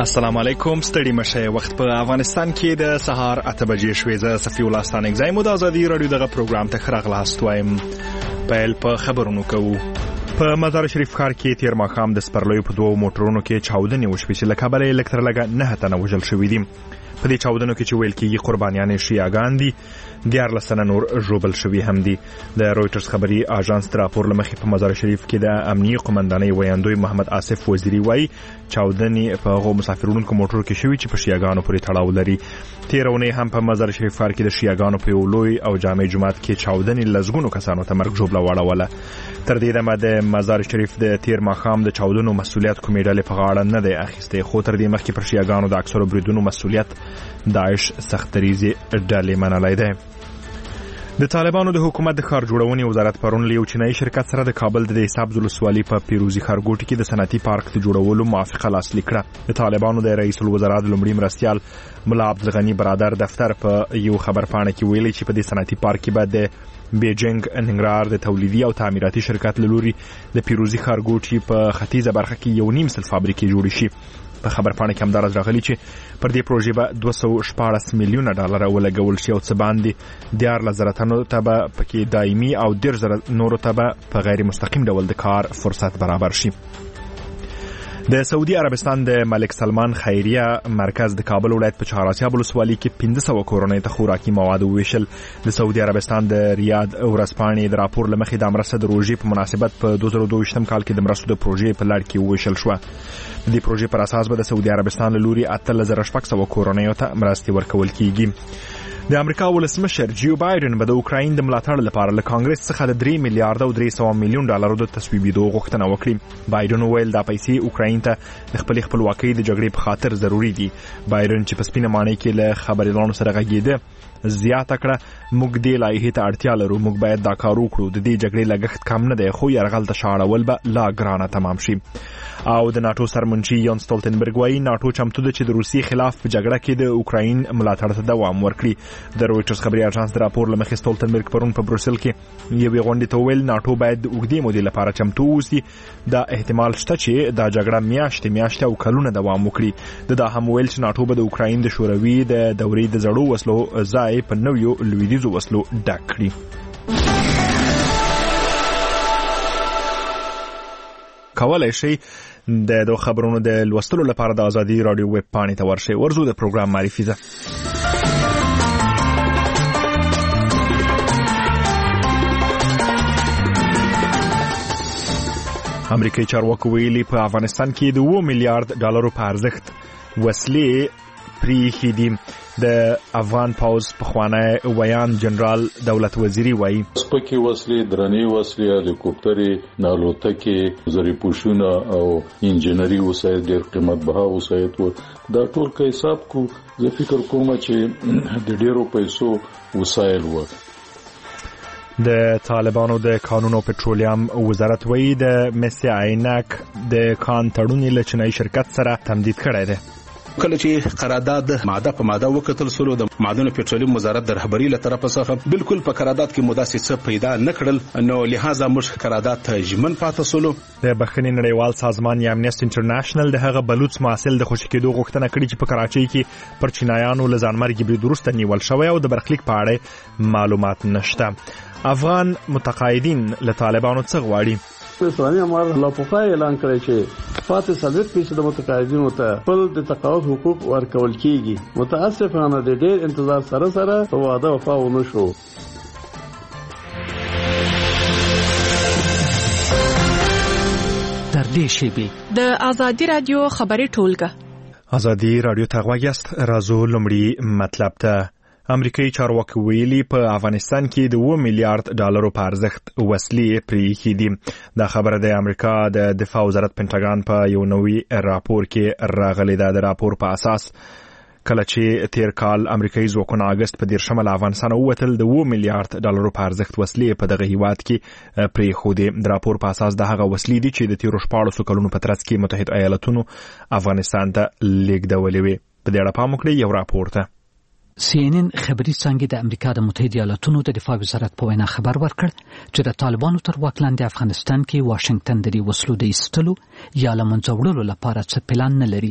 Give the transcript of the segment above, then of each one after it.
السلام علیکم. ستړي مشه. وخت په افغانستان کې د سهار 8 بجې شوې. زه صفي الله ستانک زایم د ازادي رادیو دغه پروګرام ته راغلاست وایم. پیل په خبرونو کوو. په مزار شریف ښار کې تیر ماښام د سپرلیو په دوو موټرونو کې چاودنې وشوې چې له کبله یې لږ تر لږه 9 تنه وژل شوي دي. په دې چاودنو کې چې ویل کېږي قربانیان شیعاګان دي، 14 تنه نور ژوبل شوي هم دي. د رویټرز خبري اژانس د راپور له مخې په مزار شریف کې د امنیي قومندانۍ ویاندوی محمد آصف وزیری وایي چاودنې په هغو مسافرونکو موټرو کې شوي چې په شیعاګانو پورې تړاو لري. تېره اونۍ هم په مزار شریف ښار کې د شیعاګانو په یو لوی او جامع جومات کې چاودنې لسګونو کسانو ته مرګ ژوبله واړوله. تر دې دمه د مزار شریف د تیر ماښام د چاودنو مسؤلیت کومې ډلې په غاړه نه دی اخیستی، خو تر دې مخکې پر شیعاګانو د اکثرو بریدونو مسؤلیت داعش سختدریزې ډلې منلی دی. د طالبانو د حکومت د ښار جوړونې وزارت پرون له یو چینایي شرکت سره د کابل د حساب ولسوالۍ په پیروزي ښارګوټي کې د صنعتي پارک د جوړولو موافقه لاسلیک کړه. د طالبانو د رئیس الوزرا د لومړي مرستیال ملا عبدالغني برادر دفتر په یو خبرپاڼه کې ویلي چې په دې صنعتي پارک کې به د بیجینګ ننګرهار د تولیدي او تعمیراتي شرکت له لوري د پیروزي ښارګوټي په ختیځه برخه کې 1.5 فابریکې جوړې شي. په خبرپاڼه کې همدارس راغلي چې پر دې پروژې به 214 میلیونه ډالر ولګول شي او څه باندې 14,000 تنو ته به پکې دایمي او 10,000 نورو ته به په غیر مستقیم ډول د کار فرصت برابر شي. د سعودي عربستان د ملک سلمان خیریه مرکز د کابل ولایت په چهاراسیاب ولسوالۍ کې 500 کورنۍ ته خوراکي مواد وویشل. د سعودي عربستان د ریاض ورځپاڼې د راپور له مخې د مرسته د روژې په مناسبت په 2022 کال کې د مرستو د پروژې په لړ کې وویشل شوه. د دې پروژې پر اساس به د سعودي عربستان له لوري 8,600 کورنیو ته مرستې ورکول کیږي. د امریکا ولسمشر جیو بایدن به د اوکراین د ملاتړ لپاره له کانګرس څخه د 3 میلیارډ او 300 میلیون ډالرو د تصویبېدو غوښتنه وکړي. بایدن وویل دا پیسې اوکراین ته د خپلې خپلواکۍ د جګړې په خاطر ضروري دي. بایدن چې په سپینه ماڼۍ کې له خبريالانو سره غږېده زیاته کړه موږ دې لایحې ته اړتیا لرو، موږ باید دا کار وکړو. د دې جګړې لګښت کم نه دی، خو یرغل ته شاړول به لا ګرانه تمام شي. او د ناتو سرمنشي یان ستولتنبرګ وایي ناتو چمتو ده چې د روسیې خلاف په جګړه کې د اوکراین ملاتړ ته دوام ورکړي. د رویټرز خبري اژانس د راپور له مخې ستولتنبرګ پرون په بروسل کې یوې غونډې ته وویل ناتو باید د اوږدې مودې لپاره چمتو اوسي. دا احتمال شته چې دا جګړه میاشتې او کلونه دوام وکړي. دا هم ویل چې ناتو به د اوکراین د شوروي د دورې د زړو وسلو ځای په نویو لویدیځو وسلو ډک کړي. کولای شي د خبرونو د لوستلو لپاره د ازادي رادیو ویب پاڼې ته ورشئ. ورزو د پروګرام معرفي ده. امریکایي چارواکو ویلي په افغانستان کې د 2 میلیارډ ډالرو په ارزښت وسلې پریښې دي. د افغان پوز پخوانی ویان جنرال دولت وزیری وایي سپکې وسلې، درنې وسلې، هلیکوپټرې، نالوتکې، زری پوشونه او انجنیري وسایل ډېر قیمت بها وسایل و. دا ټول که حساب کو زه فکر کوم چې د ډېرو پیسو وسایل و. د طالبانو د قانون او پټرولیم وزارت وایي د مس عینک د کان تړون له چینایي شرکت سره تمدید کړی دی. کله چې قرارداد ماده په ماده وکتل سره د معدن پټرولیم وزارت د رهبری له طرفه څخه بالکل په قرارداد کې مداسې څه پیدا نه کړل، نو لہذا موږ قرارداد ته ژمن پاتې سولو. د بخښنې نړیوال سازمان یا امنیست انټرنیشنل د هغه بلوچ محصل د خوشی کېدو غوښتنه کړې چې په کراچۍ کې پر چینایانو له ځانمرګي برید وروسته نیول شوی او د برخلیک په اړه معلومات نشته. افغان متقاعدین له طالبانو څه غواړي؟ اسلامي امر لا پوښتنه اعلان کړی چې فاتح 30% متقاعدینو ته خپل د تقاعد حقوق ورکول کیږي. متاسفانه د ډېر انتظار سره په وعده وفا ونه شو. در دې شیبې د ازادي رادیو خبري ټولګه. ازادي رادیو ته غواګست راځو لمړی مطلب ته. امریکایي چارواکي ویلي په افغانستان کې د 2 میلیارډ ډالرو په ارزښت وسلې پریښې دي. دا خبره د امریکا د دفاع وزارت پینټاګان په یو نوی راپور کې راغلی ده. د راپور په اساس کله چې تیر کال امریکایي ځواکونه اگست په 10 له افغانستان ووتل د 2 میلیارډ ډالرو په ارزښت وسلې په دغه هیواد کې پریښودې. د راپور په اساس د هغه وسلې دي چې د تیرو 14 کلونو په ترڅ کې متحده ایالاتونو افغانستان ته لیږدولې وي. په دې اړه پام وکړئ یو راپور ته. CNN خبري څنګه د امریکا د متحده ایالاتونو د دفاع وزارت په وینا خبر ورکړ چې د طالبانو تر واک لاندې افغانستان کې واشنگټن د وسلو د ایستلو یا له منځه وړلو لپاره څه پلان نه لري.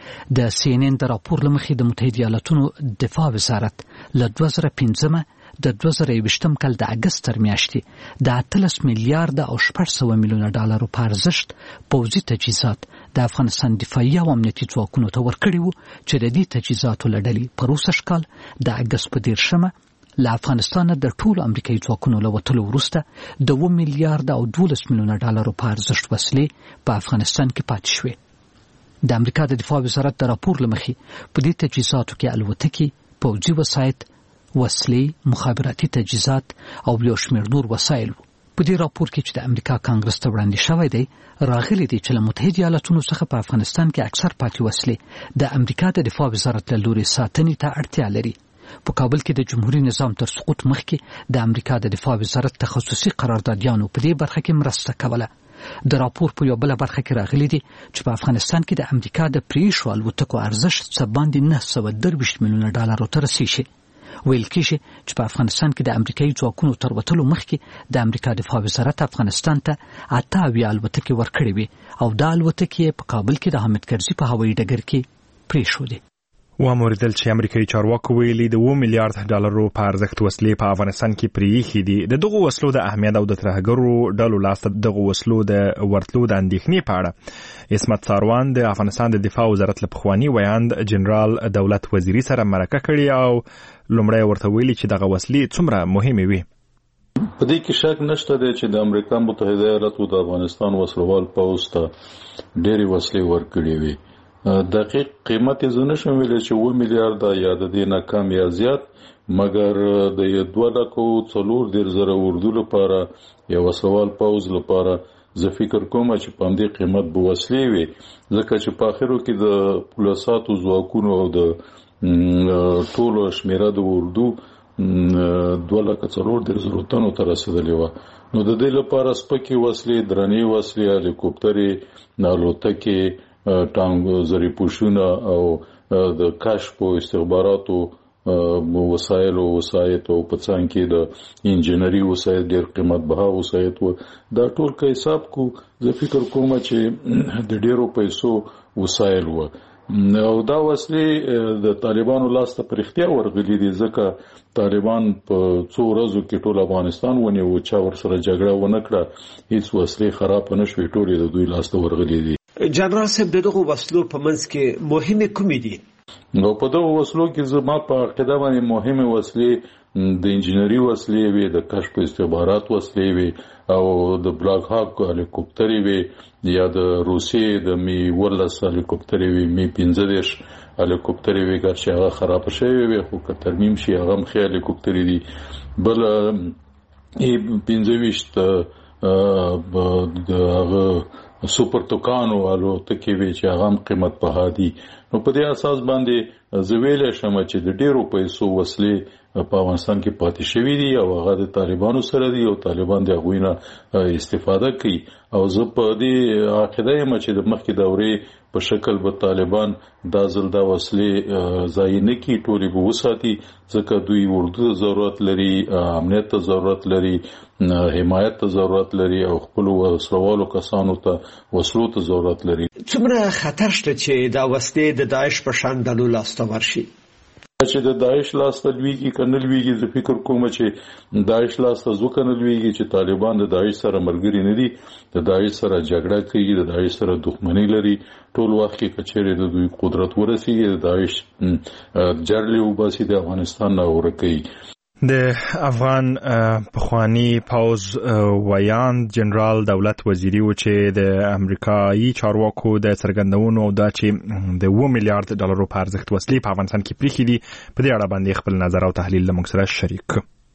د CNN د راپور لمخې د متحده ایالاتونو دفاع وزارت له 2015 د 2020 کال د اگست تر میاشتې د 18 میلیارډ او 800 میلیونه ډالرو په ارزښت پوځي تجهیزات د افغانستان دفاعي او امنیتي ځواکونو ته ورکړي وو چې د دې تجهیزاتو له ډلې په 20 کال د اگست په 10 له افغانستان د ټولو امریکایي ځواکونو له وتلو وروسته د 2 میلیارډ او 12 میلیونه ډالرو په ارزښت وسلې په افغانستان کې پاتې شوې. د امریکا د دفاع وزارت د راپور لمخې په دې تجهیزاتو کې الوتکې، پوځي وسایط، وسلې، مخابراتي تجهیزات او یو شمېر نور وسایل وو. په دې راپور کې چې د امریکا کانګرس ته وړاندې شوی دی راغلي دي چې له متحده ایالاتونو څخه په افغانستان کې اکثر پاتې وسلې د امریکا د دفاع وزارت له لوري ساتنې ته اړتیا لري. په کابل کې د جمهوریت نظام تر سقوط مخکې د امریکا د دفاع وزارت تخصصي قراردادیانو په دې برخه کې مرسته کوله. د راپور په یو بل برخه کې راغلي دي چې په افغانستان کې د امریکا د پریښو الوتکو ارزښت څه باندې 923 میلیونه ډالرو ته رسیږي. ویل کېږي چې په افغانستان کې د امریکایي ځواکونو تر وتلو مخکې د امریکا دفاع وزارت افغانستان ته 88 الوتکې ورکړې وي او دا الوتکې په کابل کې د حامد کرزي په هوایي ډګر کې پریښودې. واموریدل چې امریکایي چارواکو ویلي د 2 میلیارډ ډالرو په ارزښت وسلې په افغانستان کې پریښې دي. د دغو وسلو د اهمیت او د ترهګرو ډلو لاسته دغو وسلو د ورتلو د اندېښنې په اړه عصمت ساروان د افغانستان د دفاع وزارت له پخواني ویاند جنرال دولت وزیري سره مرکه کړې او لومړی ورته ویلي چې دغه وسلې څومره مهمې وي. په دې کې شک نشته دی چې د امریکا متحده ایالاتو د افغانستان وسلوال پوځ ته ډېرې وسلې ورکړې وي. دقیق قیمت یې زه نشم ویلی چې 2 میلیارډ یا د دې نه کم یا زیات، مګر د 2,40,000 اردو لپاره یا وسلوال پوځ لپاره زه فکر کوم چې په همدې قیمت به وسلې وي، ځکه چې په آخرو کې د پولیساتو ځواکونو او د ټولو شمیره د اردو 2,40,000 تنو ته رسېدلې وه. نو د دې لپاره سپکې وسلې، درنې وسلې، هلیکوپټرې، الوتکې، ټانک، زریپوشونه او د کشف او استخباراتو وسایل او وسایط او په څنګ کې د انجینری وسایل، ډېر قیمت بها وسایط و. دا ټول که حساب کو زه فکر کوم چې د ډېرو پیسو وسایل و او دا وسلې د طالبانو لاس ته پر اختیار ورغلي دي، ځکه طالبان په څو ورځو کې ټول افغانستان ونیو، چا ورسره جګړه ونه کړه، هیڅ وسلې خراب نه شوې، ټولې د دوی لاس ته ورغلي دي. جنرال صاحب دغه وسلو په منځ کې مهمه کومې دي؟ نو په دغه وسلو کې زما په عقیده باندې مهمه وسلې د انجینری وسلې وي، د کشف استخبارات وسلې وي او د بلاک هاک هلیکوپټرې وي، یا د روسیې د می 12 هلیکوپټرې وي، می 15 هلیکوپټرې وي، چې هغه خراب شوی وي خو که ترمیم شي هغه هم ښه هلیکوپټرې دي. بل 15 د هغه سوپر توکانو الوتکې وي چې هغه هم قیمت بها دي. نو په دې اساس باندې زه ویلی شم چې د ډېرو پیسو وسلې په افغانستان کې پاتې شوي دي او هغه د طالبانو سره دي او طالبان د هغوی نه استفاده کوي. او زه په دې عقیده یم چې د مخکې دورې په شکل به طالبان دا ځل دا وسلې ضایع نه کړي، ټولې به وساتي، ځکه دوی اردو ته ضرورت لري، امنیت ته ضرورت لري، حمایت ته ضرورت لري او خپل وسلوالو کسانو ته وسلو ته ضرورت لري. څومره خطر شته چې دا وسلې د داعش په شان ډلو لاسته ورشي؟ چې د داعش لاسته لویږي که نه لویږي، زه فکر کوم چې داعش لاسته ځکه نه لویږي چې طالبان د داعش سره ملګري نه دي، د داعش سره جګړه کوي، د داعش سره دښمني لري. ټول وخت کې که چیرې د دوی قدرت ورسیږي د داعش جرلې وباسي د افغانستان نه ورکوي. د افغان پخوانی پوځ ویاند جنرال دولت وزیري و چې د امریکایي چارواکو د څرګندونو او دا چې د 2 میلیارډ ډالرو په ارزښت وسلې په افغانستان کې پریښې دي په دې اړه باندې خپل نظر او تحلیل له موږ سره شریک.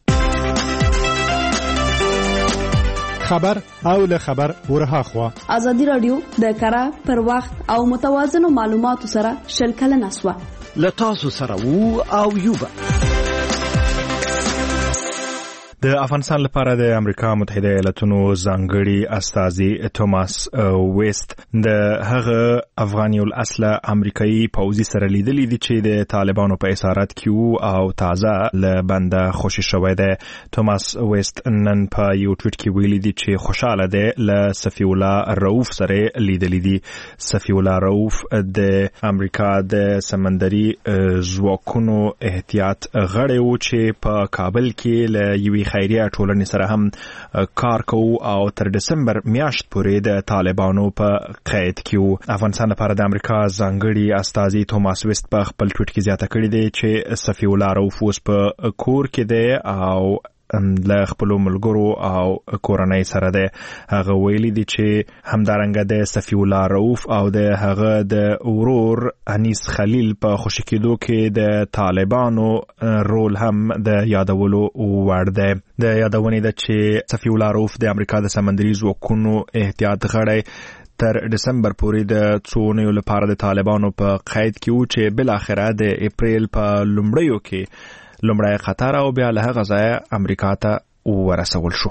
خبر او له خبر ورهاخوا ازادي رادیو د کره پر وخت او متوازنو معلوماتو سره شلکل نسوه له تاسو سره وو او یوبه د افغانستان لپاره د امریکا متحده ایالاتونو ځانګړي استازي توماس ویست د هغه افغاني الاصله امریکایي پوځي سره لیدلې دي چې د طالبانو په اسارت کې او تازه له بنده خوشی شوی دی. توماس ویست نن په یو ټویټ کې ویلي دي چې خوشاله دی له صفی الله رؤف سره لیدلې دي. صفی الله رؤف د امریکا د سمندري ځواکونو احتیاط غړی و چې په کابل کې له یوې خیریه ټولنې سره هم کار کوو او تر دسمبر میاشت پورې د طالبانو په قید کې. افغانستان لپاره د امریکا ځانګړي استازي توماس ویست په خپل ټویټ کې زیاته کړې ده چې صفی الله رؤف اوس په کور کې دی او له خپل ملګرو او کورنۍ سره ده. هغه ویلي دي چې همدارنګه د صفی الله رؤف او د هغه د ورور انیس خلیل په خوشی کېدو کې د طالبانو رول هم د یادولو وړ دی. د یادونې ده چې صفی الله رؤف د امریکا د سمندري ځواکونو احتیاط غړی تر دسمبر پورې د څونیو لپاره د طالبانو په قید کې و چې بل اخره د اپریل په لومړیو کې لومړی قطر او بیا له هغه ځایه امریکا ته ورسول شو.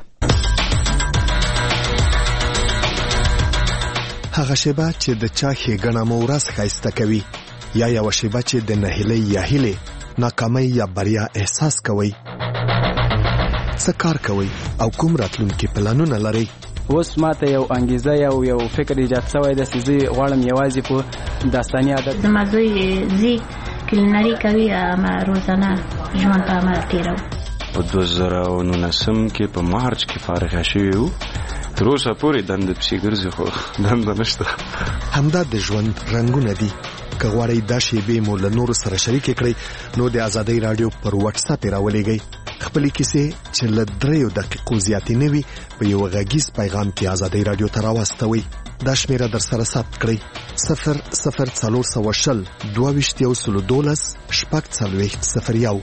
هغه شیبه چې د چا ښېګڼه مو ورځ ښایسته کوي یا یوه شیبه چې د نهیلۍ یا هیلې ناکامۍ یا بریا احساس کوئ. څه کار کوئ او کوم راتلونکي پلانونه لرئ؟ اوس ماته یو انګیزه یو فکر ایجاد شوی دی چې زه غواړم یوازې په داستاني عادت زما زوی زی کلینري کوي اما روزانه ژوند په عمل تیرو. په 2019 کې په مارچ کې فارغ شوی وو. تر اوسه پورې دنده پسې ګرځي خو دنده نشته. همدا د ژوند رنګونه دي. که غواړئ دا شیبې مو له نورو سره شریکې کړئ نو د ازادۍ راډیو پر واتس اپ راولېږئ. خپلې کیسې چې له 3 دقیقو زیاتې نه وي په یو غږیز پیغام کې ازادۍ راډیو ته راواستوئ. دا شمیره در سره ثبت کړئ 00420 22 012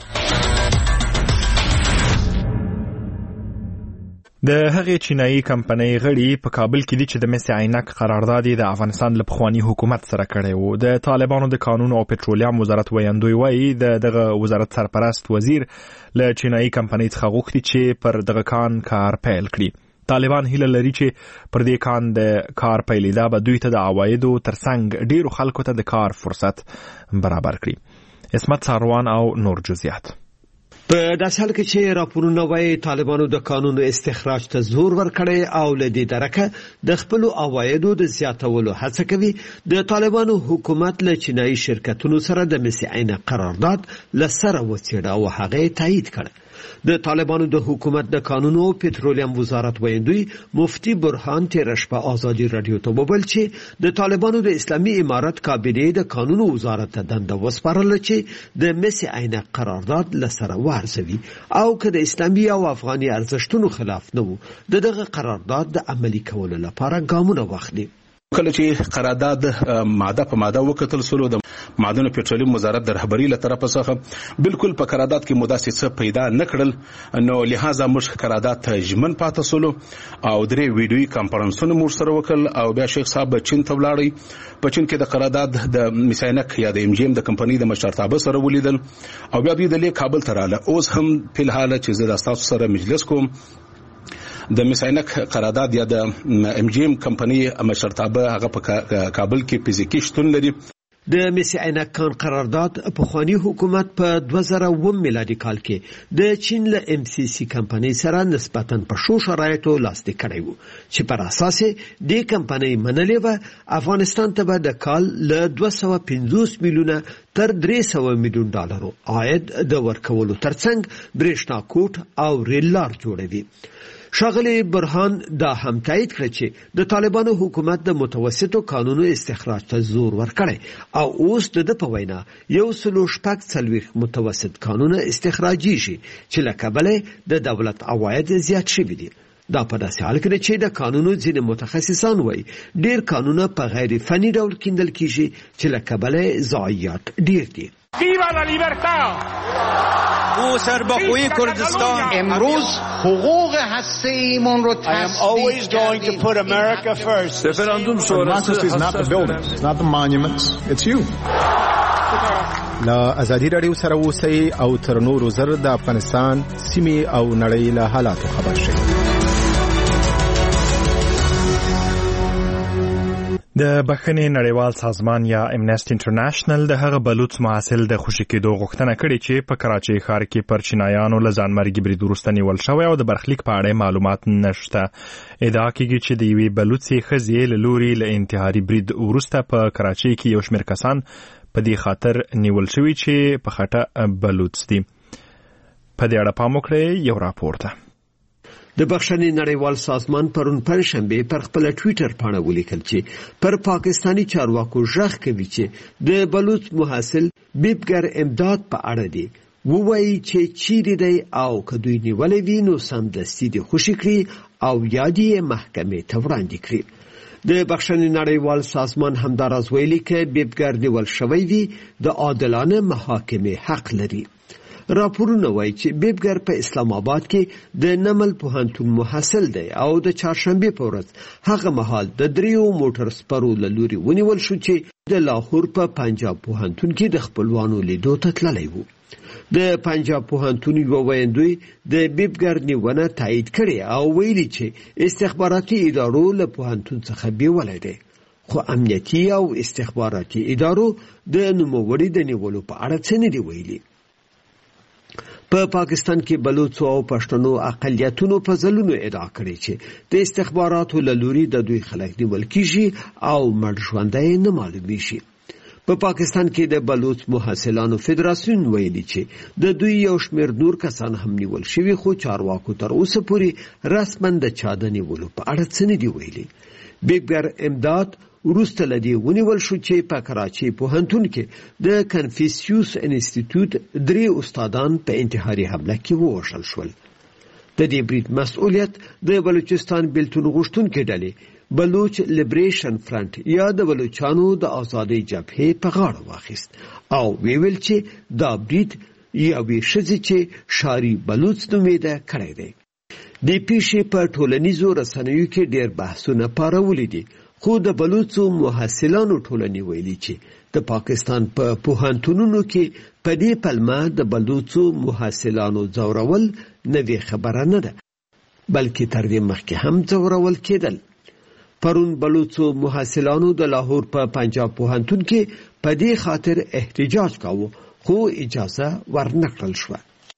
د هغې چینایي کمپنۍ غړي په کابل کې دي چې د مس عینک قرارداد د افغانستان له پخواني حکومت سره کړی و. د طالبانو د قانون او پټرولیم وزارت ویاندوی وایي دغه وزارت سرپرست وزیر له چینایي کمپنۍ څخه غوښتي چې پر دغه کار پیل کړي. طالبان هیله لري چې پر دې کان د کار پیلېدا به دوی ته د عوایدو ترڅنګ ډیرو خلکو ته د کار فرصت برابر کړي. اسمت ساروان او نور جزئیات. په داسې حال کې چې راپورونه وایي طالبانو د قانون استخراج ته زور ورکړی او له دې درکه د خپل عوایدو د زیاتولو هڅه کوي. د طالبانو حکومت له چینایي شرکتونو سره د مس عینک قرارداد لسره وڅېړه او هغه تایید کړ. د طالبانو د حکومت د قانون او پټرولیم وزارت ویاندوی مفتی برهان تیر شپه آزادی رادیو ته وویل چې د طالبانو د اسلامي امارت کابینه د قانون وزارت ته دنده وسپارله چې د مس عینک قرارداد لسره ورزوي او که د اسلامي او افغاني ارزښتونو خلاف نه وو دغه قرارداد د عملي کولو لپاره ګامونه واخلي. کله چې قرارداد ماده په ماده وکتل سولو د معدن پټرولیم وزارت د رهبری له طرفه څخه بالکل په قرارداد کې مداسې څه پیدا نکړل نو لہذا موږ قرارداد ته ژمن پاتې سولو او درې ویډیوي کانفرنسونه موږ سره وکړل او بیا شیخ صاحب چین ته ولاړی. په چین کې د قرارداد د میساینک یا د ام جی ام د کمپنۍ د مشرتابه سره ولیدل او بیا د کابل ته رااله. اوس هم په الحال چې زه تاسو سره مجلس کوم د میساینک قرارداد یا د ام جی ام کمپنۍ مشرتابه هغه په کابل کې فزیکی شتون لري. د مس عینک کان قرارداد پخوانی حکومت په 2009 میلادي کال کې د چین له ام سی سی کمپنۍ سره نسبتاً په شو شرایطو لاسلیک کړی وو چې پر اساس د کمپنۍ منلې و افغانستان ته به د کال له 250 میلیونه تر 300 میلیون ډالرو عاید د ورکولو ترڅنګ برېښنا کوټ او ریل لار جوړوي. شاغلی برهان دا هم تایید کړ چې د طالبانو حکومت د متوسطو قانونو استخراج ته زور ورکړي او اوس د په وینا 140 متوسط قانون استخراجي شي چې لکبله د دولت عواید زیات شوي دي. دا په داسې حال کې چې د قانونو ځینې متخصصان وایي ډیر قانونه په غیر فني ډول کیندل کیږي چې لکبله ضایعات ډیر دي. ویوا لا لیبرتا او سربخوی کردستان امروز حقوق هسته‌ایمون رو I am always going to put America first. Referendum sonrası is not the buildings, it's not the monuments, it's you. لا ازادي رادیو سره اوسئ او تر نورو زر د افغانستان سیمې او نړۍ له حالاتو خبر شئ. د بخښنې نړیوال سازمان یا امنیسټي انټرنیشنل د هغه بلوڅ محصل د خوشي کېدو غوښتنه کړې چې په کراچۍ ښار کې پر چینایانو له ځانمرګي برید وروسته نیول شوی او د برخلیک په اړه معلومات نشته. ادعا کېږي چې د یوې بلوڅې ښځې له لوري له انتحاري برید وروسته په کراچۍ کې یو شمېر کسان په دې خاطر نیول شوي چې په خټه بلوڅ دي. په دې اړه پام وکړئ یو راپور ده. د بخښنې نړیوال سازمان پرون پنځشنبه پر خپل ټوئیټر باندې ولیکل چې پر پاکستانی چارواکو ژغ کوي چې د بلوچ محصل بیبګر امداد په اړه دی ووایي چې چیرې دی او کدوې نیولې وي نو سمدستي دي خوشي کړي او یادې محکمې ته وړاندې کړي. د بخښنې نړیوال سازمان همداراز ویلي چې بیبګر نیول شوی وي د عادلانه محاکمې حق لري. راپورونه وایي چې بیبګر په اسلام آباد کې د نمل پوهنتون محصل دی او د چهارشنبه په ورځ هغه مهال د دریو موټر سپرو له لوري ونیول شو چې د لاهور په پنجاب پوهنتون کې د خپلوانو لیدو ته تللی و. د پنجاب پوهنتون یو ویندوی د بیبګر نیونه تایید کړي او ویلي چې استخباراتي ادارو له پوهنتون څخه بیولای دي، خو امنیتي او استخباراتي ادارو د نوموړي د نیولو په اړه څه نه دی ویلي. په پاکستان کې بلوڅ او پښتنو اقلیتونو په ځلونو ادعا کړې چې د استخباراتو له لوري د دوی خلک نیول کیږي او مړ ژوندۍ نه معلومي شي. په پاکستان کې د بلوڅ محصلانو فدراسیون ویلي چې د دوی یو شمېر نور کسان هم نیول شوي، خو چارواکو تر اوسه پورې رسماً د چا د نیولو په اړه څه نه دي ویلي. بیبګر امداد وروسته لدی ونیول شو چې په کراچۍ پوهنتون کې د کنفیسیوس انسټیټیوټ 3 استادان په انتحاري حمله کې ووژل شول. د دې برید مسؤلیت د بلوچستان بیلتون غوښتونکو ډلې بلوچ لیبریشن فرنٹ یا د بلوچانو د آزادۍ جبهې په غاړه واخیست او ویل چې دا برید یوې ښځې چې شاری بلوچ نومیده کړی دی. د پیښې په ټولنیزو رسنیو کې ډېر بحثونه پارولي دي، خو د بلوڅو محصلانو ټولنې ویلي چې د پاکستان په پوهنتونونو کې په دې پلمه د بلوڅو محصلانو ځورول نوې خبره نه ده، بلکې تر دې مخکې هم ځورول کېدل. پرون بلوڅو محصلانو د لاهور په پنجاب پوهنتون کې په دې خاطر احتجاج کاوه، خو اجازه ورنکړل شوه.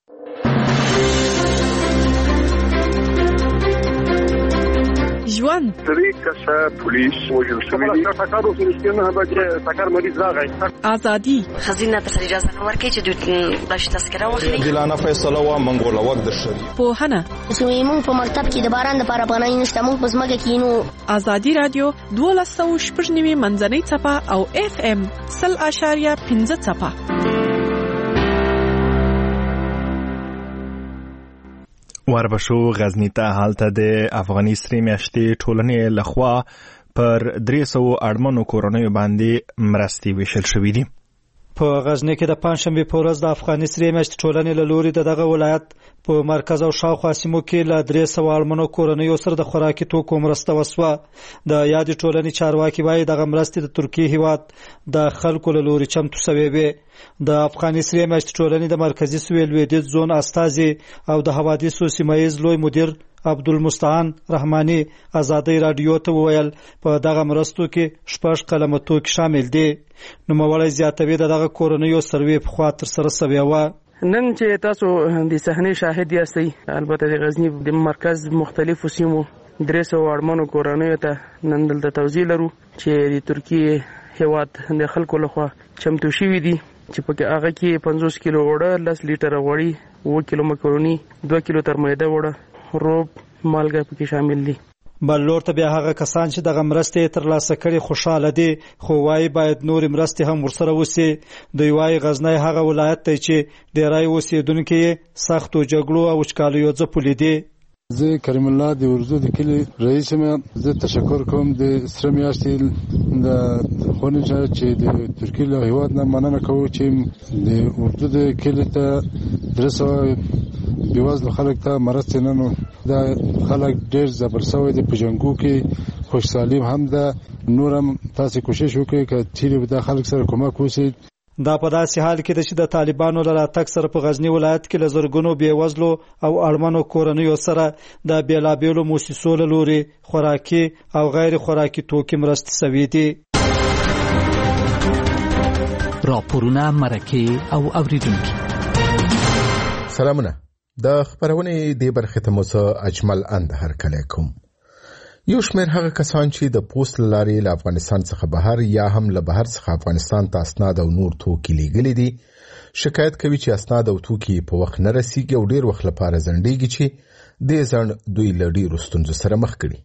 ژوند طریقه پولیس وجل شوی دی سکارو سنشتنه به سکار مریض راغی ازادي خزینه ته اجازه ورکړي چې د بلش تذکره واخلي. دلانه فیصله و منګول وخت د شری په هنه زموږ په مکتب کې د باران لپاره پناه نشته، موږ په ځمکه کې نو. ازادي رادیو 1290 منځنۍ چپه او FM 0.5 چپه. وربشو غزنی ته حالته د افغاني سرې میاشتې ټولنې لخوا پر 300 اړمنو کورنیو باندې مرستې ویشل شوې دي. په غزنی کې د پنځشنبه په ورځ د افغاني سرې میاشتې ټولنې له لوري دغه ولایت په مرکز او شاوخوا سیمو کې له 300 اړمنو کورنیو سره د خوراکي توکو مرسته وسوه. د یادې ټولنې چارواکي وایي دغه مرستې د ترکیې هیواد د خلکو له لوري چمتو شوې وې. د افغاني سرې میاشتې ټولنې د مرکزي سویل لویدیځ زون استازي او د حوادثو سیمایي لوی مدیر عبدالمستعان رحماني ازادۍ رادیو ته وویل په دغه مرستو کې 6 قلمه توکي شامل دي. نوموړی زیاتوي دغه کورنیو سروې په خوا تر سره سوي و. نن چې تاسو د صحنې شاهد یاستئ، البته د غزنی د مرکز مختلفو سیمو 300 اړمنو کورنیو ته نن دلته توزیع لرو چې د ترکیې هیواد د خلکو لخوا چمتو شوي دي، چې پکې هغه کې 50 کیلو وړه، 10 لیټره غوړي، 1 کیلو مکروني، 2 کیلو ترمیده وړه، روب، مالګه پکې شامل دي. بل لور ته بیا هغه کسان چې دغه مرستې ترلاسه کړي خوشاله دي، خو وايي باید نور مرستې هم ورسره وسی. دوی وايي غزنی هغه ولایت دی چې ډیری اوسیدونکو سختو جګړو او وچکالیو ځپلي دي. زه کریم الله د اردو د کلی رئیس یم. زه تشکر کوم د سره میاشتې د خونجه چې د ترکیې له هیواد نه مننه کوم چې د اردو د کلی ته 300 بیوازلو خلک ته مرستې ننو. دا خلک ډېر زبر شوي دي په جنګو کې، خوشحالي هم ده. نور هم تاسو کوشش وکړئ چې تیری به د خلک سره کومک وشي. دا په داسې حال کې چې د طالبانو له راتګ سره په غزنی ولایت کې له زرګونو بېوزلو او اړمنو کورنیو سره د بیلابېلو موسسو له لوري خوراکي او غیر خوراکي توکي مرستې شوې دي. راپورونه مرکه او اوریدونکي سلامونه. د خبرونې د برخې ته موسی اجمل اند هر کله کوم. یو شمېر هغه کسان چې د پوسټ لارې له افغانستان څخه بهر یا هم له بهر څخه افغانستان ته اسناد او نور توکي لیږلي دي شکایت کوي چې اسناد او توکي په وخت نه رسیږي او ډیر وخت لپاره ځنډېږي چې د ځنډ دوی له ډیرو ستونزو سره مخ کړي.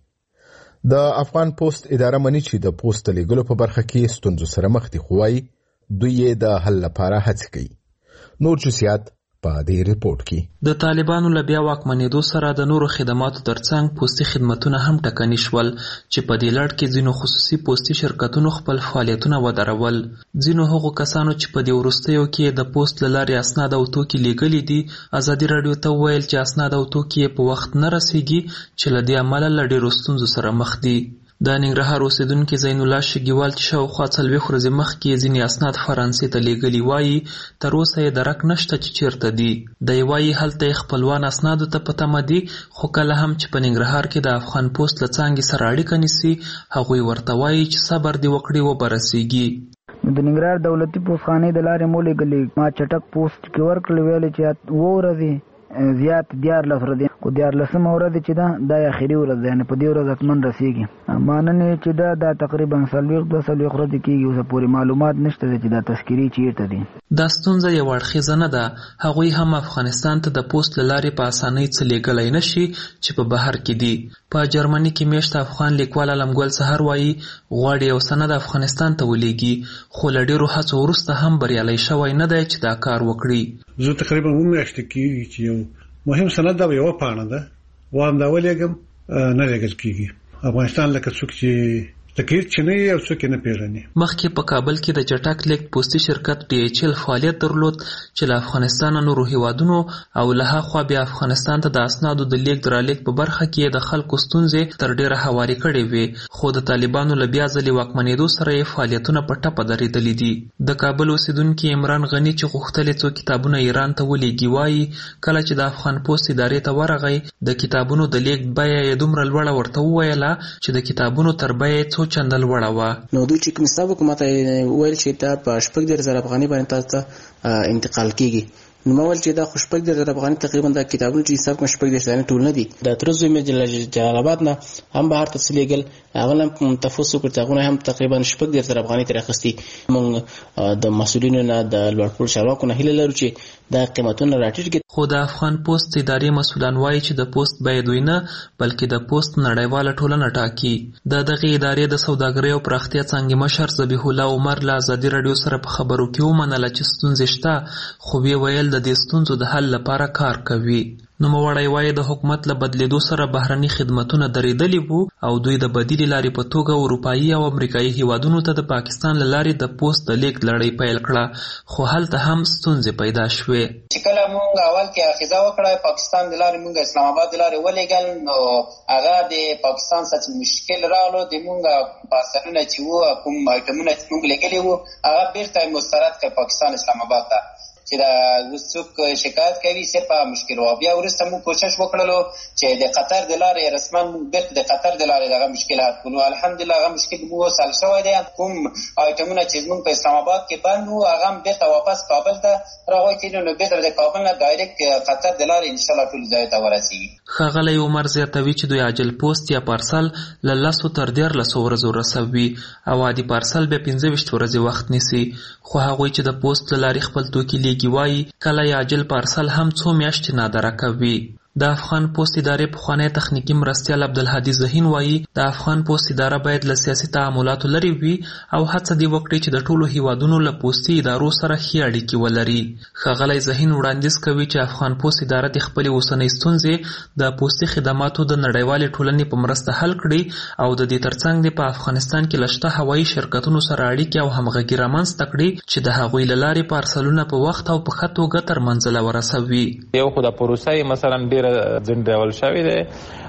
د افغان پوسټ اداره مني چې د پوسټ لیږلو په برخه کې ستونزو سره مخ دي خو وايي دوی یې د حل لپاره هڅه کوي. نور جزئیات په دې ریپورت کې. د طالبانو له بیا واکمنېدو سره د نورو خدماتو ترڅنګ پوستي خدماتونه هم ټکني شول چې په دې لړ کې ځینو خصوصي پوستي شرکتونو خپل فعالیتونه ودرول. ځینو هغو کسانو چې په دې وروستیو کې د پوسټ له لارې اسناد او توکي لیږلي دي ازادي راډیو ته وویل چې اسناد او توکي په وخت نه رسیږي چې له دې امله له ډېرو ستونزو سره مخ دي. د ننګرهار اوسیدونکي زین الله شګیوال چې شاوخوا 40 ورځې مخکې ځینې اسناد فرانسې ته لیږلي وایي تر اوسه یې درک نشته چې چیرته دي. دی وایي هلته یې خپلوان اسنادو ته په تمه دي خو کله هم چې په ننګرهار کې د افغان پوسټ له څانګې سره اړیکه نیسي هغوی ورته وایي چې صبر دې وکړي وبرسیږي. د ننګرهار دولتي پوسټخانې د لارې مو لیږلي ما چټک پوسټ کې ورکړل ویل چې 2 ورځې زیات 14 ورځې کو 14 ورځې چې دا اخري ورځ ده نه په دې ورځ اتمن رسیږي ماننه چې دا تقریبا 2 ورځې کېږي اوس پوری معلومات نشته چې دا تذکری چیرته دي. دا ستونزه یو اړخیزه نه ده. هغوی هم افغانستان ته د پوسټ لارې په اسانۍ څه لیږلی نشي چې په بهر کې دي. په جرمني کې میشت افغان لیکوال علمګل سحر وایي غواړي یو سند افغانستان ته ولېږي خو له ډېرو هڅو وروسته هم بریالی شوی نه دی چې دا کار وکړي. زه تقریبا میاشتې کېږي چې یو مهم سند دا یو پاڼه ده وام دا ولېږم نه لېږل کېږي. افغانستان لکه څوک چې تکلیف چې نه یو څوک نه پیژني. مخکې په کابل کې د چټک لیک پوسټي شرکت DHL فعالیت درلود چې له افغانستان نورو هیوادونو او له هاخوا بیا افغانستان ته د اسنادو د لیک درلیک په برخه کې د خلکو ستونزې تر ډیره هواري کړې وې خو د طالبانو له بیا ځلې واکمنېدو سره یې فعالیتونه په ټپه درېدلي دي. د کابل اوسیدونکي عمران غني چې غوښتلې څو کتابونه ایران ته ولېږي وایي کله چې د افغان پوسټ ادارې ته ورغی د کتابونو د لیک بیه یې دومره لوړه ورته وویله چې د کتابونو تر بیې چندل وړه وه. نو دوی چې کوم حساب حکومت ویل چې دا په 6,000 افغاني باندې تاسو ته انتقال کیږي نو مول چې دا خوشبک د افغاني تقریبا د کتابونو چې حساب کوم 6,000 ټول نه دي. د ترزو مې جلال آباد نه هم بهر تسلیګل هغه هم تفوس وکړ هغه هم تقریبا 6,000 افغاني تر اخستي. موږ د مسؤلینو نه د لوړپوړ چارواکو نه هیله لرو چې دا قیمتونه راټیټ کړي. خو د افغان پوسټ ادارې مسؤلان وایي چې د پوسټ بیه دوی نه بلکې د پوسټ نړیواله ټولنه ټاکي. دغه ادارې د سوداګرۍ او پراختیا څانګې مشر ذبیح الله عمر له ازادي راډیو سره په خبرو کې ومنله چې ستونزې شته خو ویې ویل د دې ستونزو د حل لپاره کار کوي. نوموړی وایي د حکومت له بدلیدو سره بهرني خدمتونه درېدلي وو او دوی د بدیلې لارې په توګه اروپایي او امریکایي هیوادونو ته د پاکستان له لارې د پوسټ د لیږد لړۍ پیل کړه خو هلته هم ستونزې پیدا شوې. چې کله موږ اول کې اخیزه وکړه پاکستان د لارې موږ اسلام آباد د لارې ولېږل نو هغه د پاکستان سره مشکل راغلو د موږ پاسپورتونه چې وو کوم آیټمونه چې موږ لیږلي وو هغه بیرته مسترد کړ پاکستان اسلام آباد ته چې دا وڅوک شکایت کوي سه په مشکل و بیا ورسته موږ کوشش وکړلو چې د قطر د لارې رسما موږ د قطر د لارې دغه مشکلات کولو الحمدلله هغه مشکل مو حل شوی دی. کوم آیټمونه چې موږ په اسلام آباد کې بند وو هغه بیرته واپس کابل ته راغی نو بیرته د کابل نه ډایرکټ قطر د لارې ان شاء الله ټول ځای ته ورسیږي. ښاغلی عمر زیاتوي چې دوی عاجل پوسټ یا پارسل له 10 تر 14 ورځو رسوي او عادي پارسل به 15 ورځې وخت نیسي خو هغوی چې د پوسټ له لارې خپل توکي لیږي وایي کله یې عاجل پارسل هم 2 میاشتې نادره کوي. د افغان پوسټ ادارې پخوانی تخنیکي مرستیال عبدالهادي ذهین وایي د افغان پوسټ اداره باید له سیاسي تعاملاتو لرې وي او هڅه دې وکړي چې د ټولو هیوادونو له پوسټي ادارو سره ښې اړیکې ولري. ښاغلی ذهین وړاندیز کوي چې افغان پوسټ اداره د خپلې اوسنۍ ستونزې د پوسټي خدماتو د نړیوالې ټولنې په مرسته حل کړي او د دې ترڅنګ د په افغانستان کې له شته هوایي شرکتونو سره اړیکې او همغږي رامنځته کړي چې د هغوی له لارې پارسلونه په وخت او په ښه توګه تر منزله ورسوي. یو خو د پروسې مثلا ډېره ځنډول شوې ده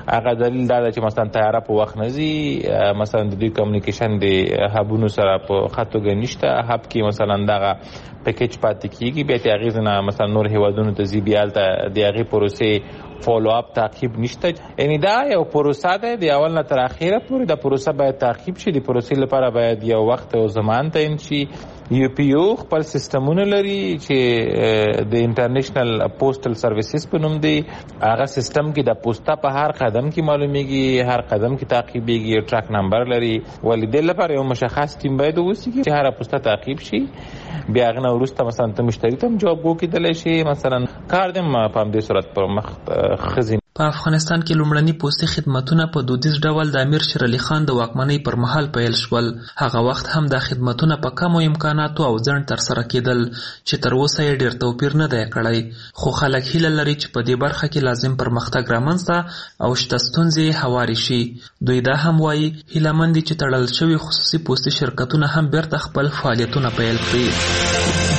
هغه دلیل دا چې مثلا طیاره په وخت نه ځي، مثلا د دوی کمیونیکیشن د هبونو سره په خطوګه نشته، هب کې مثلا دغه پیکیج پاتې کیږي، بیا ته غیزنه مثلا نور هیوادونو ته ځي، بیا د هغه پروسې فالو اپ تعقیب نشته. یعنی دا یو پروسه ده د اول نه تر اخره پورې، د پروسه باید تعقیب شي، د پروسې لپاره باید یو وخت او زمان تعین شي. یو پی او خپل سیستمونه لري چې د انټرنیشنل پوسټل سرویسز په نوم دی، هغه سیستم کې د پوسټا په هر قدم کې معلومیږي، هر قدم کې تعقیبېږي، یو ټریک نمبر لري. ولې د لپاره یو مشخص ټیم باید وسی چې هر پوسټا تعقیب شي، بیا غنه ورسته مثلا ته مشتری ته جواب وکړي شي، مثلا کار دې په دې صورت پر مخ خزین. په افغانستان کې لومړني پوستي خدماتونه په دودیز ډول د امیر شیر علي خان د واکمنۍ پر مهال پیل شول. هغه وخت هم دا خدماتونه په کمو امکاناتو او ځنډ ترسره کېدل چې تر اوسه یې ډېر توپیر نه دی کړی، خو خلک هیله لري چې په دې برخه کې لازم پرمختګ رامنځته او شته ستونزې هوارې شي. دوی دا هم وایي هیلهمند دي چې تړل شوي خصوصي پوستي شرکتونه هم بیرته خپل فعالیتونه پیل کړي.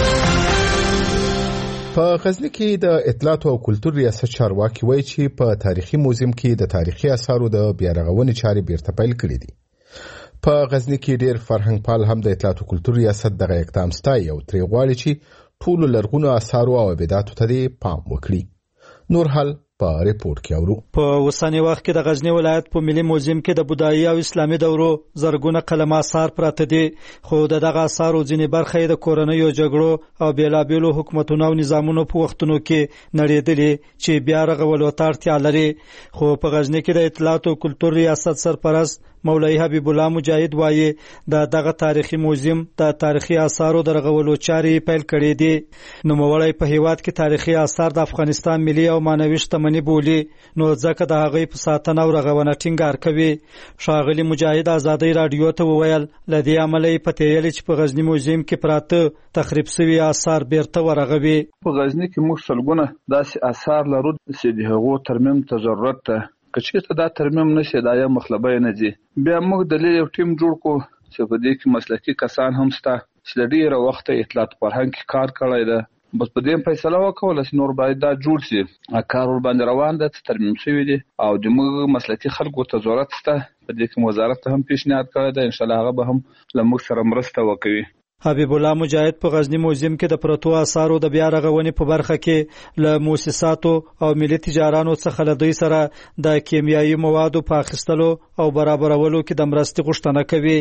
په غزنی کې د اطلاعات او کلتور ریاست چارواکي وایي چې په تاریخي موزیم کې د تاریخي آثارو د بیا رغونې چارې بیرته پیل کړې دي. په غزنی کې ډېر فرهنګ پال هم د اطلاعات او کلتور ریاست دغه اقدام ستایي او ترې غواړي چې ټولو لرغونو آثارو او ابداتو ته دې پام وکړي. نور حال په ریپورت کې اورو. په اوسنی وخت کې د غزنی ولایت په ملي موزیم کې د بودایي او اسلامي دورو زرګونه قلم آثار پراته دي، خو دغه آثارو ځینې برخه د کورنیو جګړو او بیلابیلو حکومتونو او نظامونو په وختونو کې نړېدلې چې بیا رغولو ته اړتیا لري. خو په غزنی کې د اطلاعات او کلتور ریاست سرپرست مولوی حبیب الله مجاهد وایي دغه تاریخي موزیم د تاریخي آثارو د رغولو چارې پیل کړې دي. نوموړی په هیواد کې تاریخي آثار د افغانستان ملي او معنوي شتمني بولي، نو ځکه د هغې په ساتنه او رغونه ټینګار کوي. ښاغلي مجاهد ازادۍ راډیو ته وویل له دې امله یې پتېیلې چې په غزني موزیم کې پراته تخریب سوي آثار بیرته ورغوي. په غزني کې موږ سلګونه داسې آثار لرو چې د هغو ترمیم ته ضرورت ده. که چېرته دا ترمیم نشي دا یو مخلبه نه ځي. بیا موږ د یو ټیم جوړ کړو چې په دې کې مسلکي کسان هم شته چې د ډېره وخته اطلاعات فرهنګ کې کار کړی ده. بس په دې فیصله وکړه چې نور باید دا جوړ شي. کار ور باندې روان ده، ترمیم شوی دی او د موږ مسلکي خلکو ته ضرورت شته. په دې کې وزارت ته هم پیشنهاد کړی دی، ان شاء الله هغه به هم له موږ سره مرسته وکړي. حبیب الله مجاهد په غزنی موزیم کې د پرتو آثارو د بیا رغونې په برخه کې له مؤسساتو او ملي تجارانو څخه له دوی سره د کیمیاوي موادو په اخیستلو او برابرولو کې د مرستې غوښتنه کوي.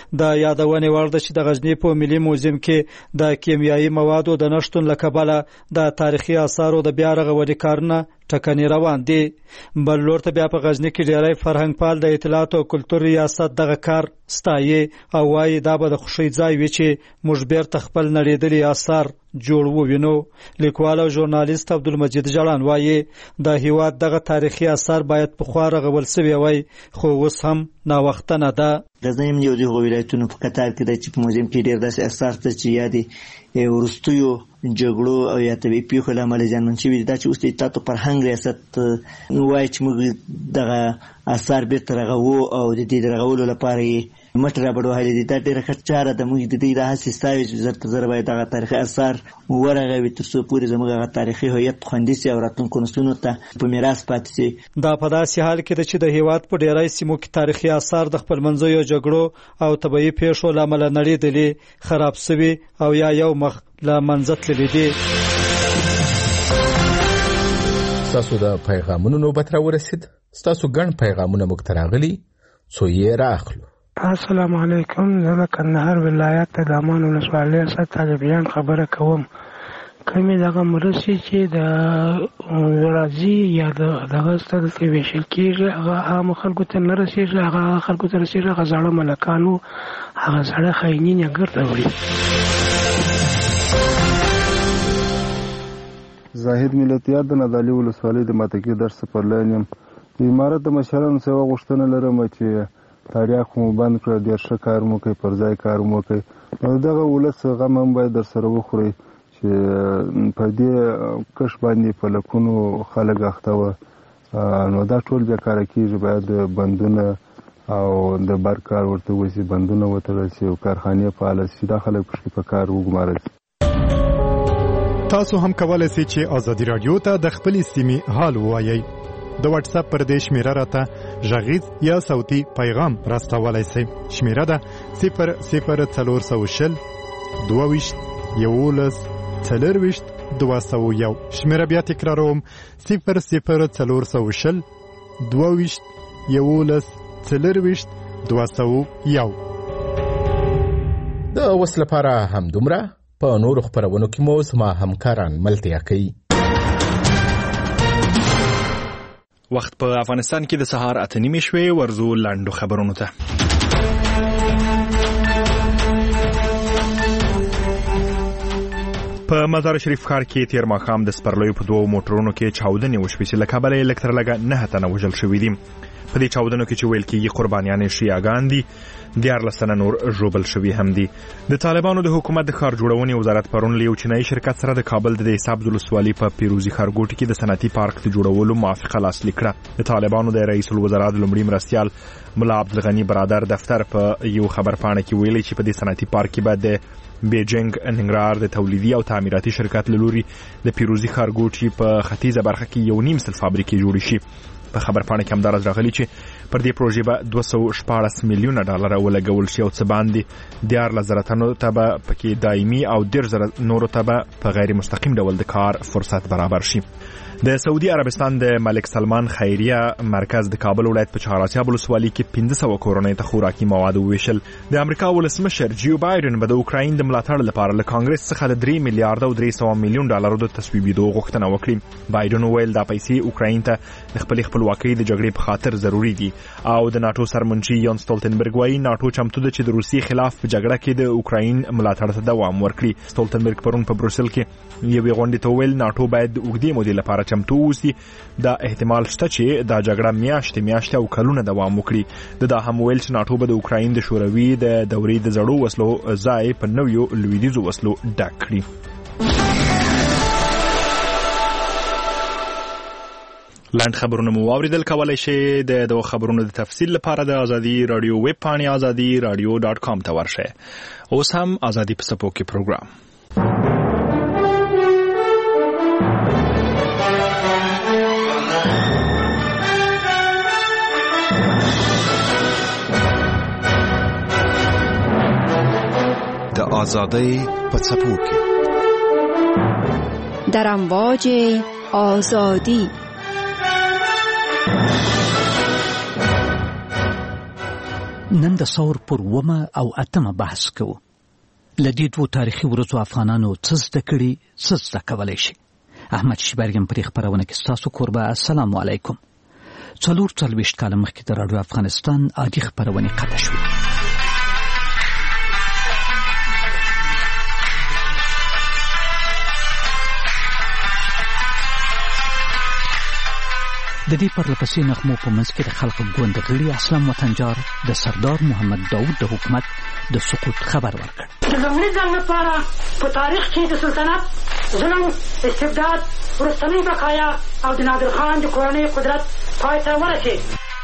د یادونې وړ ده چې د غزنی په ملي موزیم کې د کیمیاوي موادو د نشتون له کبله د تاریخي آثارو د بیا رغونې کارونه ټکنې روان دي. بل لور ته بیا په غزنی کې ډېری فرهنګ پال د اطلاعات او کلتور ریاست دغه کار ستایي او وایي دا به د خوښۍ ځای وي چې موږ بیرته خپل نړېدلي آثار جوړ ووینو. لیکوال او ژورنالیست عبدالمجید جړان وایي د هیواد دغه تاریخي آثار باید پخوا رغول سوي وای، خو اوس هم ناوخته نه ده. غزنی هم یو د هغو ولایتونو په قطار کې دی چې په موزیم کې ډېر داسې آثار شته چې یا د وروستیو جګړو او یا طبیعي پیښو له امله زیانمن شوي دي. دا چې اوس د اطلاعات او فرهنګ ریاست وایي چې موږ دغه آثار بیرته رغوو او د دې د رغولو لپاره یې مټ رابډوهلې دي. دا ډېره ښه چاره ده. موږ د دې دا هڅې ستایو چې زر تر زره باید دغه تاریخي آثار ورغوي تر څو پورې زموږ هغه تاریخي هویت خوندي سي او راتلونکو نسلونو ته په میراث پاتې سي. دا په داسې حال کې ده چې د هیواد په ډېری سیمو کې تاریخي آثار د خپلمنځیو جګړو او طبیعي پیښو له امله نړېدلي، خراب سوي او یا یو مخ له منځه تللي دي. ستاسو د پیغامونو نوبت راورسید. ستاسو ګڼ پیغامونه موږ ته راغلي، څو یې رااخلو. السلام علیکم. زه د کندهار ولایت د دامان ولسوالۍ څخه طالبیان خبره کوم. کمی دغه مرستې چې د راځي یا دغه ستاسو کې ویشل کېږي هغه عام خلکو ته نه رسېږي، هغه خلکو ته رسېږي هغه زاړه ملکانو هغه زاړه خاینین یې ګرد وړي. زاهد ملتیار د نادعلي ولسوالۍ د ماتکي درس سپرلاین یم. د امارت د مشرانو څخه غوښتنه لرم چې تاریخ مو بند کړ، ډېر ښه کار مو کوي، پر ځای کار مو کوي. نو دغه ولس غم هم باید در سره وخوري چې په دې کش باندې په لکونو خلک اخته وه. نو دا ټول بیکاره کېږي. باید بندونه او د بر کار ورته وشي، بندونه وتړل شي او کارخانې فعاله شي. دا خلک پکې په کار وګمارل شي. تاسو هم کولای شئ چې ازادي رادیو ته د خپلې سیمې حال ووایئ. د واتس اپ پر دې شمیره راته غږیز یا صوتي پیغام راستولای شئ. شمیره ده 00420 22 11 201. شمیره بیا تکراروم 00420 22 11 201. د اوس لپاره همدومره. په نورو خپرونو کې مو زما همکاران ملتیا کوي. وخت په افغانستان کې د سهار 8:30 شوې. ورزو لاندو خبرونو ته. په مزار شریف ښار کې تیر ماښام د سپرلیو په دوو موټرونو کې چاودنې وشوې چې له کبله یې لږ تر لږه 9 تنه وژل شوي دي. په دې چاودنو کې چې ویل کېږي قربانیان شیعاګان دي، 14 تنه نور ژوبل شوي هم دي. د طالبانو د حکومت د ښار جوړونې وزارت پرون له یو چینایي شرکت سره د کابل د حساب ولسوالۍ په پیروزي ښارګوټي کې د صنعتي پارک د جوړولو موافقه لاسلیک کړه. د طالبانو د رئیس الوزرا د لومړي مرستیال ملا عبدالغني برادر دفتر په یو خبرپاڼه کې ویلي چې په دې صنعتي پارک کې به د بیجینګ ننګرهار د تولیدي او تعمیراتي شرکت له لوري د پیروزي ښارګوټي په ختیځه برخه کې 1.5 فابریکې جوړې شي. په خبرپاڼه کې همدارس راغلي چې پر دې پروژې به 214 میلیونه ډالر ولګول شي او څه باندې 14,000 تنو ته به پکې دایمي او 10,000 نورو ته به په غیر مستقیم ډول د کار فرصت برابر شي. د سعودي عربستان د ملک سلمان خیریه مرکز د کابل ولایت په چهاراسیاب ولسوالۍ کې 500 کورنۍ ته خوراکي مواد وویشل. د امریکا ولسمشر جو بایدن به د اوکراین د ملاتړ لپاره له کانګرس څخه د 3 میلیارډ او 300 میلیون ډالرو د تصویبېدو غوښتنه وکړي. بایدن وویل دا پیسې اوکراین ته د خپل خپلواکۍ د جګړې په خاطر ضروری دي او د ناتو سرمنشي یان سټولټنبرګ وایي ناتو چمتو ده چې د روسیې خلاف په جګړه کې د اوکراین ملاتړ ته دوام ورکړي. سټولټنبرګ پرون په بروسل کې یوې غونډې ته وویل ناتو باید د اوږدې مودې لپاره چمتو اوسي. دا احتمال شته چې دا جګړه میاشتې او کلونه دوام وکړي. دا هم ویل چې ناتو به د اوکراین د شوروي د دورې د زړو وسلو ځای په نویو لویدیځو وسلو ډک کړي. لاند خبرونه مو اوریدل کولای شئ. د خبرونو د تفصیل لپاره د ازادي رادیو ویب پاڼې azadiradio.com ته ورشئ. اوس هم ازادي په سپو کې پروګرام. د آزادی په څپو کې در امواج آزادی. نن د ثور پر 9 او 8 بحث کوو. لدې دوه تاریخي ورځو افغانانو څه زده کړي، څه زده کولای شي. احمد شیبرګم پر خبرونه کې تاسو قربا. السلام علیکم. 44 کال مخکې د رادیو افغانستان عادي خبرونه قطع شوې. د دې پرلپسې نغمو په منځ کې د خلق ګوند غړي اسلام وطنجار د سردار محمد داود د حکومت د سقوط خبر ورکړ. د لومړي ځل لپاره په تاریخ کې د سلطنت ظلم، استبداد، وروستنۍ بقایا او د نادر خان د کورنۍ قدرت پای ته ورسېد.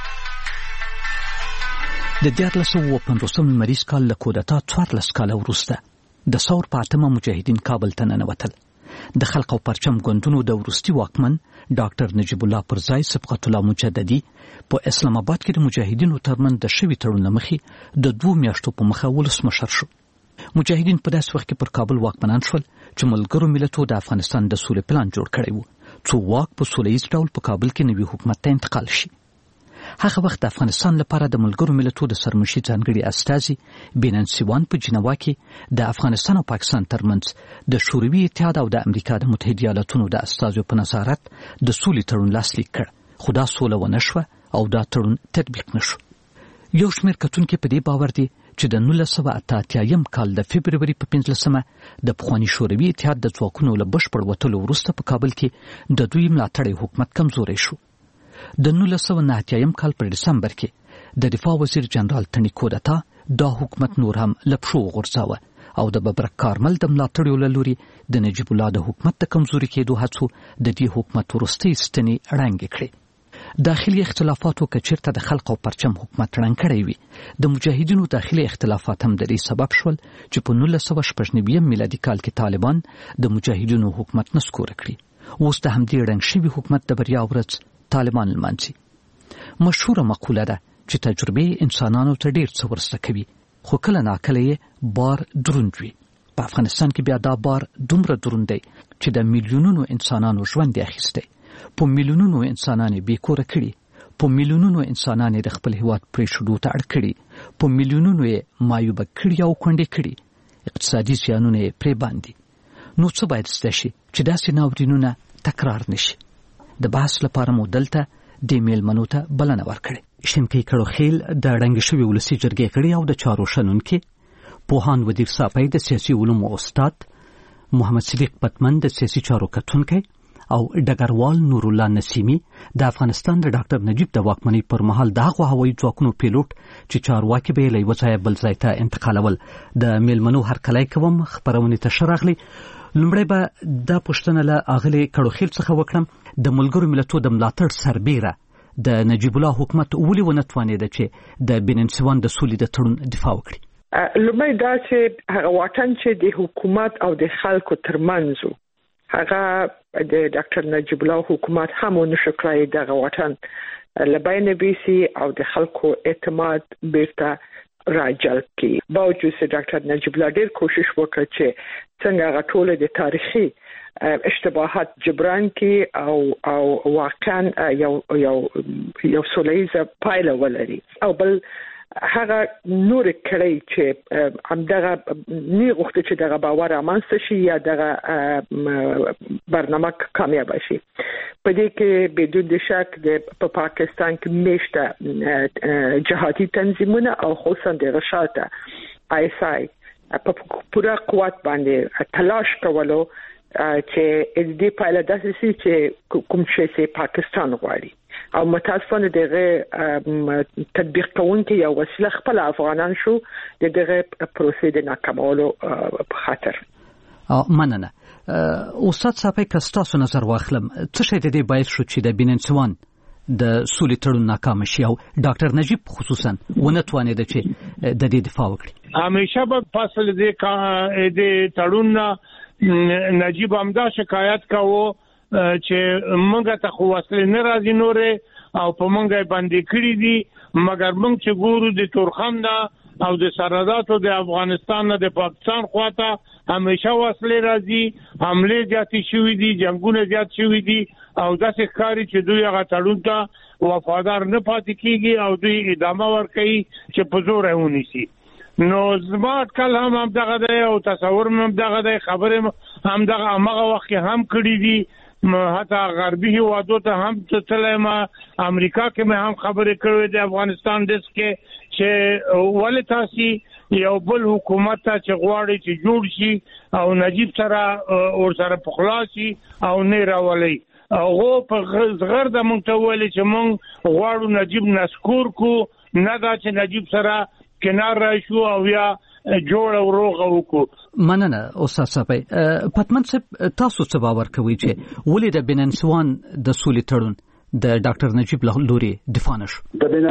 د 1415 لمریز کال له کودتا 14 کاله وروسته د ثور په 8 مجاهدین کابل ته ننوتل. د خلق او پرچم ګوندونو د وروستي واکمن ډاکټر نجیب الله پرزای سبقت الله مجددي په اسلام آباد کې د مجاهدینو ترمن د شوي تړون مخې د 2 میاشتو په مخه ولسمشر شو. مجاهدین په داس وخت کې پر کابل واکمنان شول چې ملګرو ملتونو د افغانستان د سولې پلان جوړ کړی و څو واک په سولهییز ډول په کابل کې نوي حکومت ته انتقال شي. هغه وخت د افغانستان لپاره د ملګرو ملتونو د سرمشي ځانګړي استازي بیننسي وان په جنوا کې د افغانستان او پاکستان ترمنځ د شوروي اتحاد او د امریکا د متحده ایالاتونو د استازو په نظارت د سولې تړون لاسلیک کړ. خو دا سوله ونه شوه او دا تړون تطبیق نشو. یو شمېر کتونکي په دې باور دي چې د 1988 کال د فبرवरी په 15مه د پخواني شوروي اتحاد د ځواکونو له بشپړ وتلو وروسته په کابل کې د دوی ملاتړی حکومت کمزوری شو. د 1989 کال په دسمبر کې د دفاع وزیر جنرال تنی کودتا دا حکومت نور هم لپشو غورځاوه او د ببرک کارمل د ملاتړیو له لوري د نجیب الله د حکومت د کمزوري کېدو هڅو د دې حکومت وروستۍ ستنې ړنګې کړې. داخلي اختلافاتو که چیرته د خلق او پرچم حکومت ړنګ کړی وي، د مجاهدینو داخلي اختلافات هم د دې سبب شول چې په 1999 میلادي کال کې طالبان د مجاهدینو حکومت نسکوره کړي. اوس د همدې ړنګ شوي حکومت د بریا ورځ طالبان لمانځي. مشهوره مقوله ده چې تجربه انسانانو ته ډیر څه ورسته کوي، خو کله ناکله یې بار دروند وي. په افغانستان کې بیا دا بار دومره دروند دی چې د میلیونونو انسانانو ژوند یې اخیستی، په میلیونونو انسانان یې بېکوره کړي، په میلیونونو انسانان یې د خپل هېواد پرېښودو ته اړ کړي، په میلیونونو یې معیوبه کړي او کونډې کړي، اقتصادي زیانونه یې پرې باندې. نو څه باید زده شي چې داسې ناورینونه تکرار نشي؟ د بحث لپاره مو دلته د میلمنو ته بلنه ورکړې. شینکۍ کړوخیل د ړنګې شوې ولسي جرګې غړي او د چارو شنونکي، پوهان ودیر صافی د سیاسي علومو استاد، محمد صدیق پتمن د سیاسي چارو کتونکی او ډګروال نور الله نسیمی د افغانستان د ډاکټر نجیب د واکمنۍ پر مهال د هغو هوایي ځواکونو پیلوټ چې چارواکي به یې له یوه ځایه بل ځای ته انتقالول. د میلمنو هرکلی کوم، خپرونې ته ښه راغلي. لومړی به دا پوښتنه له اغلې کړوخیل څخه وکړم، د ملګرو ملتونو د ملاتړ سربیره د نجیب الله حکومت ولې ونه توانېده چې د بنسوان د سولې د تړون دفاع وکړي؟ لومړی دا چې هغه واټن چې د حکومت او د خلکو ترمنځ هغه د ډاکټر نجیب الله حکومت هم ونشو کړی دغه واټن له بین بیسي او د خلکو اعتماد بیرته راجلب کړي. باوجود چې ډاکټر نجیب الله ډېر کوشش وکړ چې څنګه هغه ټول د تاریخي اشتباهات جبران کړي او واقعا یو سولهییزه پایله ولري. او بل هغه نور کړی چې همدغه نه غوښتي چې دغه باور رامنځته شي یا دغه برنامه کامیاب شي. په دې کې بدون شک په پاکستان کې میشته جهادي تنظیمونه او خصوصا د رشاته ISI په پوره قوت باندې تلاش کولو چې دې پایله داسې شي چې کوم شی پاکستان غواړي او متاسفانه دغه تطبیق کوونکی یو وسیله خپل افغانان شو دغه پروسې د ناکامولو په خاطر. مننه. استاد صافی که ستاسو نظر واخلم، څه شی د دې باعث شو چې د بنسوان د سولې تړون ناکام شي او ډاکټر نجیب خصوصا ونه توانېده چې د دې دفاع وکړي؟ همیشه په فاصله د تړون نجیب همدا شکایت کاوه چې مونږ ته خو وسلې نه راځي نورې او په مونږ باندې کړی دي، مګر مونږ چې ګورو د تورخم نه او د سرحداتو د افغانستان نه د پاکستان خواته همیشه وسلې راځي، حمله زیاتې شوې دي، جنگونه زیات شوې دي او داسې ښکاري چې دوی هغه تړون ته وفادار نه پاتې کیږي او دوی ادامه ورکوي چې په زور یې ونیسي. نو زما اټکل هم همدغه دی او تصور هم همدغه دی، خبرې همدغه همغه وخت کې هم کړي دي، حتی غربي هیوادو ته هم تللی ما، امریکا کې مې هم خبرې کړې د افغانستان دس کې چې ولې تاسې یو بل حکومت ته چې غواړي چې جوړ شي او نجیب سره ورسره پخلا شي او نه راولي. هغه په زغر د مونږ ته ویلي چې مونږ غواړو نجیب نسکور کو، نه دا چې نجیب سره کنار راشو او یا جوړ او روغ وکړو. مننه استاد صافی. پتمن صاحب، تاسو څه باور کوئ چې ولې د بنسوان د سولې تړون د ډاکټر نجیب له لوري دفاع نشو؟